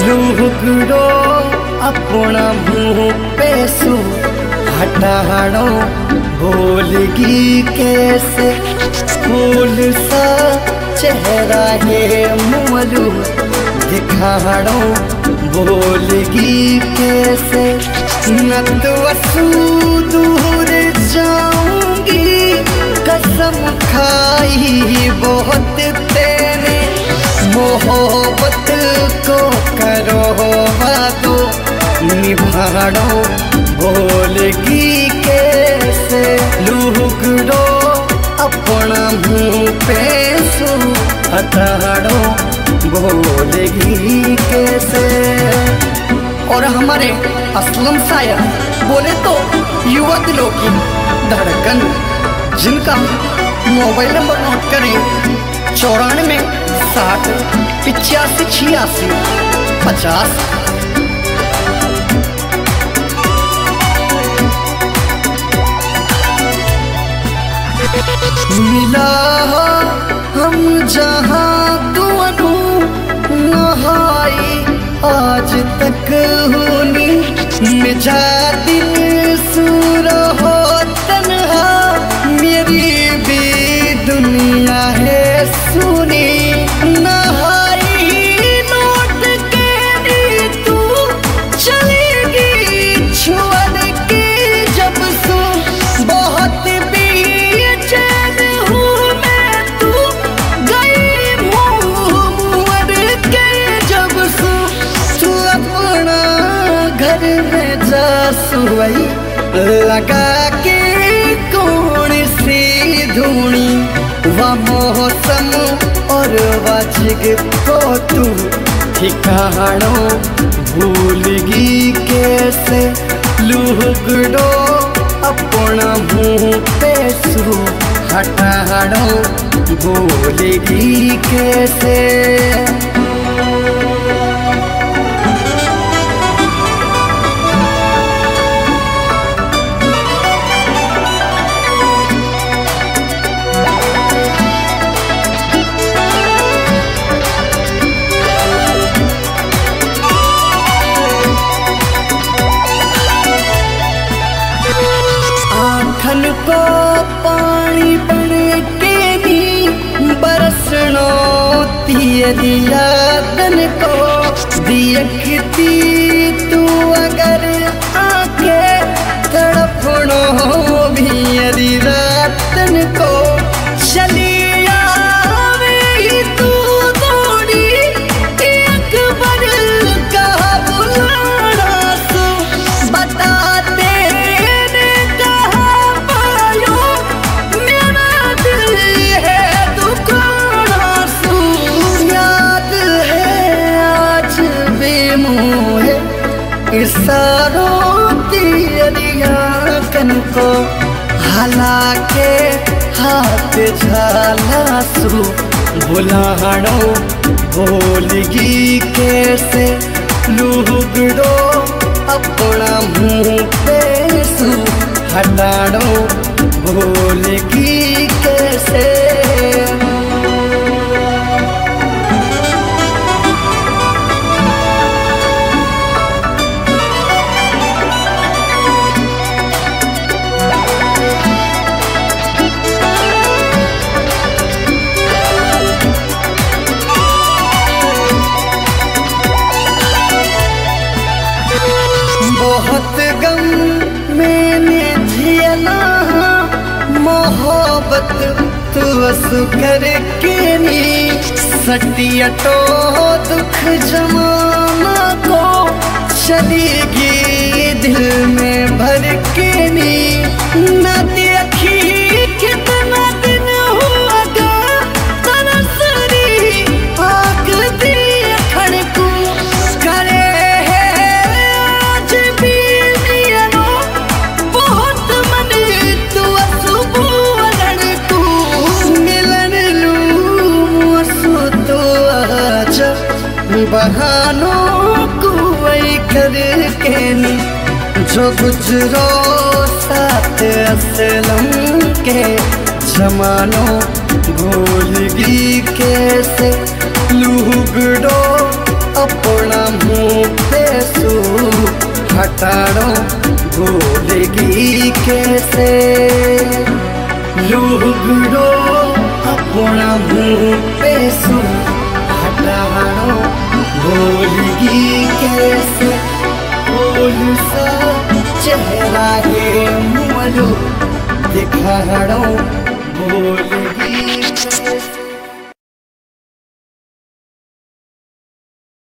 लुगड़ो अपना मुँह पे सु हटाड़ो भूलगी कैसे फूल सा चेहरा है मोलू दिखाड़ो भूलगी कैसे न तो वसू दूर जाऊंगी कसम खाई बहुत तेरे मोहब्बत को करो वादो निभाड़ो भूलगी कैसे लुगड़ो अपना मुँह पे सु हटाड़ो भूलगी कैसे। और हमारे असलम शायर बोले तो युवा दिलों की धड़कन, जिनका मोबाइल नंबर नोट करें 94 60 85 86 50। मिला हम जहाँ दोनों नहाई आज तक होनी मिजा दिल सूर हो तन्हा मेरी भी दुनिया है सुनी नहाई लौट के भी तू चलेगी छोड़ के जब सो बहुत बेचैन हूँ मैं तू गई मुड़ के जब सो तू अपना घर में जा सोई लगा के कौन सी धूनी व मौसम और वाजिग को तू ठिकानो भूलगी कैसे लुगड़ो अपना मुँह पे सु हटाड़ो भूलगी कैसे। आँखन को पानी बन के भी बरसनो तेरी यादन को देखती तू अगर आके तड़पनो भी अरी रातन को चली आवे तू दौड़ी एक बार कहा बुलाना सो बता इशारों तेरिया कन को हालाके हाथ झाला सु बुलाड़ो भूलगी कैसे लुगड़ो अपना मुँह पे सु हटाड़ो भूलगी कैसे। बहुत गम मैंने झेला मोहब्बत तू असु करके नी सटियटो दुख जमाना को चलेगी दिल में भर के नी न देखी कितना दिन हुआ गा तरसरी आग दी खड़कू करे बहानों को वही करके नी जो गुजरो साथ असलम के जमानों भूलगी कैसे लुगड़ो अपना मुँह पे सू हटाड़ो भूलगी कैसे लोगड़ो अपना मुँह पे सू हटाड़ो भूलगी कैसे फूल सा चेहरा है मुँह